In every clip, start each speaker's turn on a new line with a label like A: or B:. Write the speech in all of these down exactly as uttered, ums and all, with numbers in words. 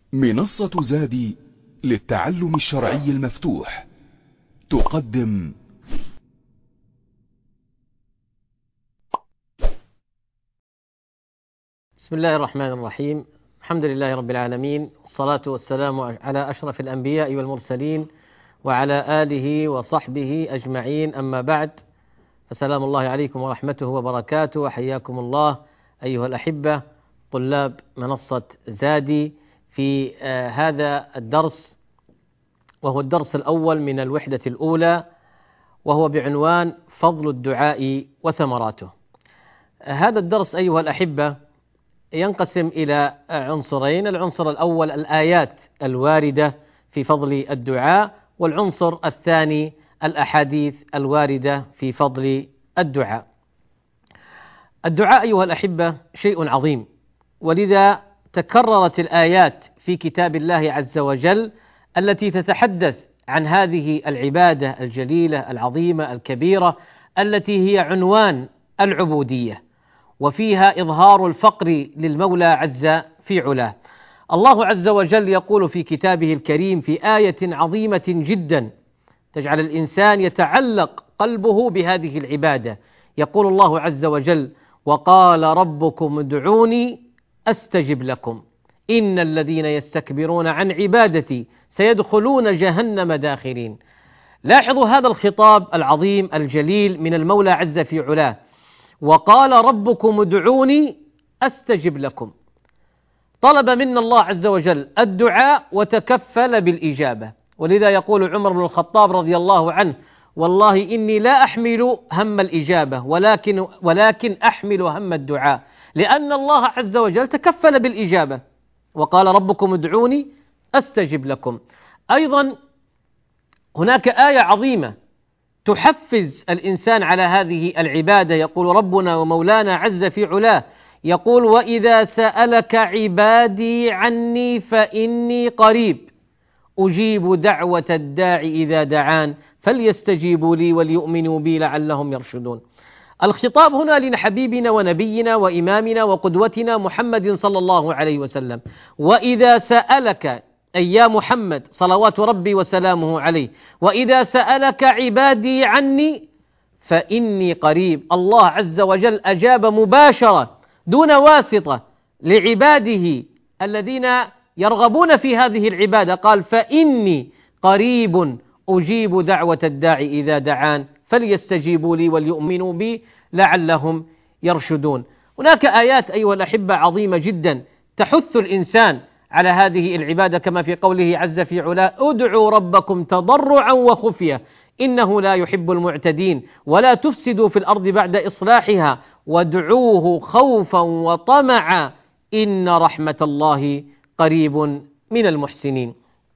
A: منصة زادي للتعلم الشرعي المفتوح تقدم
B: بسم الله الرحمن الرحيم. الحمد لله رب العالمين، والصلاة والسلام على أشرف الأنبياء والمرسلين وعلى آله وصحبه أجمعين، أما بعد، فسلام الله عليكم ورحمته وبركاته، وحياكم الله أيها الأحبة طلاب منصة زادي في آه هذا الدرس، وهو الدرس الأول من الوحدة الأولى، وهو بعنوان فضل الدعاء وثمراته. آه هذا الدرس أيها الأحبة ينقسم إلى عنصرين: العنصر الأول الآيات الواردة في فضل الدعاء، والعنصر الثاني الأحاديث الواردة في فضل الدعاء. الدعاء أيها الأحبة شيء عظيم، ولذا تكررت الآيات في كتاب الله عز وجل التي تتحدث عن هذه العبادة الجليلة العظيمة الكبيرة التي هي عنوان العبودية، وفيها إظهار الفقر للمولى عز في علاه. الله عز وجل يقول في كتابه الكريم في آية عظيمة جدا تجعل الإنسان يتعلق قلبه بهذه العبادة، يقول الله عز وجل: وقال ربكم ادعوني أستجب لكم إن الذين يستكبرون عن عبادتي سيدخلون جهنم داخرين. لاحظوا هذا الخطاب العظيم الجليل من المولى عز في علاه: وقال ربكم ادعوني أستجب لكم. طلب منا الله عز وجل الدعاء وتكفل بالإجابة، ولذا يقول عمر بن الخطاب رضي الله عنه: والله إني لا أحمل هم الإجابة ولكن, ولكن أحمل هم الدعاء، لأن الله عز وجل تكفل بالإجابة. وقال ربكم ادعوني أستجب لكم. أيضا هناك آية عظيمة تحفز الإنسان على هذه العبادة، يقول ربنا ومولانا عز في علاه، يقول: وإذا سألك عبادي عني فإني قريب أجيب دعوة الداعي إذا دعان فليستجيبوا لي وليؤمنوا بي لعلهم يرشدون. الخطاب هنا لحبيبنا ونبينا وإمامنا وقدوتنا محمد صلى الله عليه وسلم. وإذا سألك أي يا محمد صلوات ربي وسلامه عليه، وإذا سألك عبادي عني فإني قريب. الله عز وجل أجاب مباشرة دون واسطة لعباده الذين يرغبون في هذه العبادة، قال: فإني قريب أجيب دعوة الداعي إذا دعان فليستجيبوا لي وليؤمنوا بي لعلهم يرشدون. هناك آيات أيها الأحبة عظيمة جدا تحث الإنسان على هذه العبادة، كما في قوله عز في علاه: ادعوا ربكم تضرعا وخفية إنه لا يحب المعتدين ولا تفسدوا في الأرض بعد إصلاحها وادعوه خوفا وطمعا إن رحمة الله قريب من المحسنين.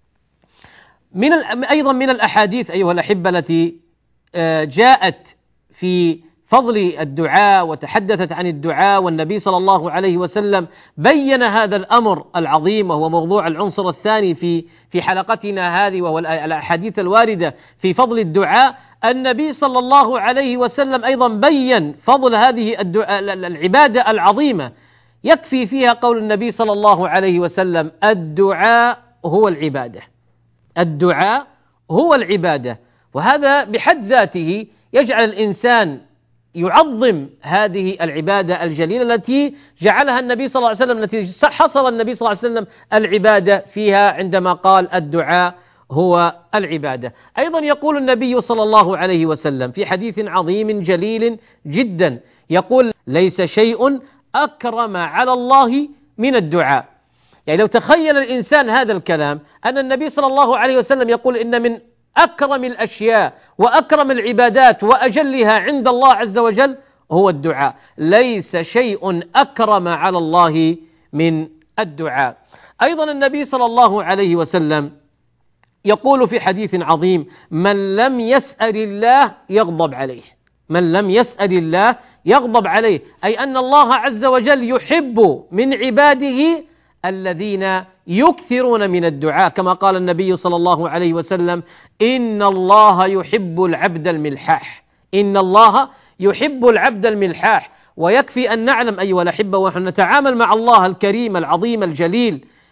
B: من أيضا من الأحاديث أيها الأحبة التي جاءت في فضل الدعاء وتحدثت عن الدعاء، والنبي صلى الله عليه وسلم بين هذا الأمر العظيم، وهو موضوع العنصر الثاني في في حلقتنا هذه، وهو الأحاديث الواردة في فضل الدعاء. النبي صلى الله عليه وسلم أيضا بين فضل هذه الدعاء العبادة العظيمة، يكفي فيها قول النبي صلى الله عليه وسلم: الدعاء هو العبادة، الدعاء هو العبادة. وهذا بحد ذاته يجعل الإنسان يعظم هذه العبادة الجليلة التي جعلها النبي صلى الله عليه وسلم، التي حصر النبي صلى الله عليه وسلم العبادة فيها عندما قال: الدعاء هو العبادة. أيضا يقول النبي صلى الله عليه وسلم في حديث عظيم جليل جدا، يقول: ليس شيء أكرم على الله من الدعاء. يعني لو تخيل الإنسان هذا الكلام، أن النبي صلى الله عليه وسلم يقول إن من أكرم الأشياء وأكرم العبادات وأجلها عند الله عز وجل هو الدعاء. ليس شيء أكرم على الله من الدعاء. أيضا النبي صلى الله عليه وسلم يقول في حديث عظيم: من لم يسأل الله يغضب عليه، من لم يسأل الله يغضب عليه، أي أن الله عز وجل يحب من عباده الذين يكثرون من الدعاء، كما قال النبي صلى الله عليه وسلم: إن الله يحب العبد الملحاح، إن الله يحب العبد الملحاح. ويكفي أن نعلم أيها الأحبة ونحن نتعامل مع الله الكريم العظيم الجليل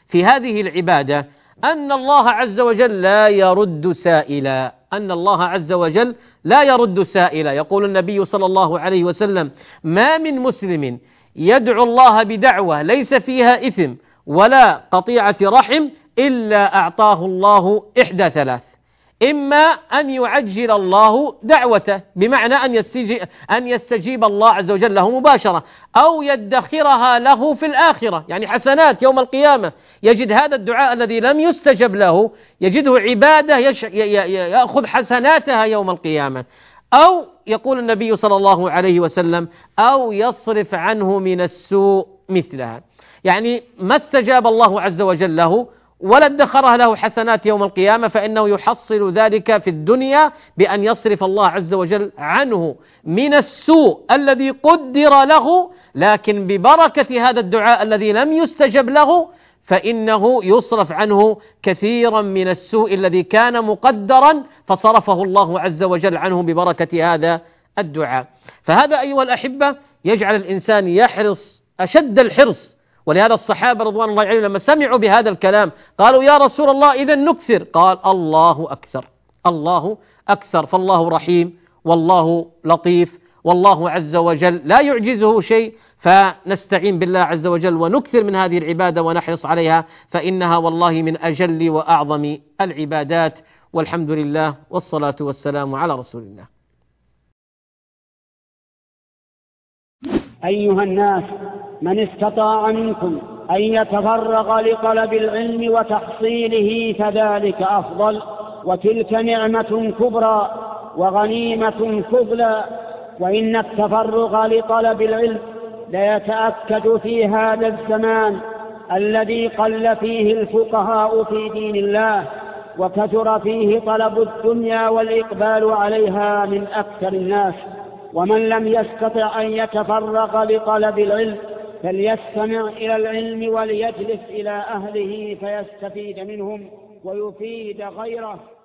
B: في هذه العبادة أن الله عز وجل لا يرد سائلا، أن الله عز وجل لا يرد سائلا. يقول النبي صلى الله عليه وسلم: ما من مسلم يدعو الله بدعوة ليس فيها إثم ولا قطيعة رحم إلا أعطاه الله إحدى ثلاث: إما أن يعجل الله دعوته، بمعنى أن يستجيب, أن يستجيب الله عز وجل له مباشرة، أو يدخرها له في الآخرة، يعني حسنات يوم القيامة، يجد هذا الدعاء الذي لم يستجب له يجده عبادة يش... يأخذ حسناتها يوم القيامة. أو يقول النبي صلى الله عليه وسلم: أو يصرف عنه من السوء مثلها، يعني ما استجاب الله عز وجل له ولا ادخرها له حسنات يوم القيامة، فإنه يحصل ذلك في الدنيا بأن يصرف الله عز وجل عنه من السوء الذي قدر له، لكن ببركة هذا الدعاء الذي لم يستجب له فإنه يصرف عنه كثيرا من السوء الذي كان مقدرا فصرفه الله عز وجل عنه ببركة هذا الدعاء. فهذا أيها الأحبة يجعل الإنسان يحرص أشد الحرص. ولهذا الصحابة رضوان الله عليهم لما سمعوا بهذا الكلام قالوا: يا رسول الله إذا نكثر. قال: الله أكثر، الله أكثر، فالله رحيم والله لطيف والله عز وجل لا يعجزه شيء. فنستعين بالله عز وجل ونكثر من هذه العبادة ونحرص عليها، فإنها والله من أجل وأعظم العبادات. والحمد لله والصلاة والسلام على رسول الله.
C: أيها الناس، من استطاع منكم أن يتفرغ لطلب العلم وتحصيله فذلك أفضل، وتلك نعمة كبرى وغنيمة فضلى. وإن التفرغ لطلب العلم ليتأكد في هذا الزمان الذي قل فيه الفقهاء في دين الله، وكثر فيه طلب الدنيا والإقبال عليها من أكثر الناس. ومن لم يستطع أن يتفرغ لطلب العلم فليستمع إلى العلم وليجلس إلى أهله فيستفيد منهم ويفيد غيره.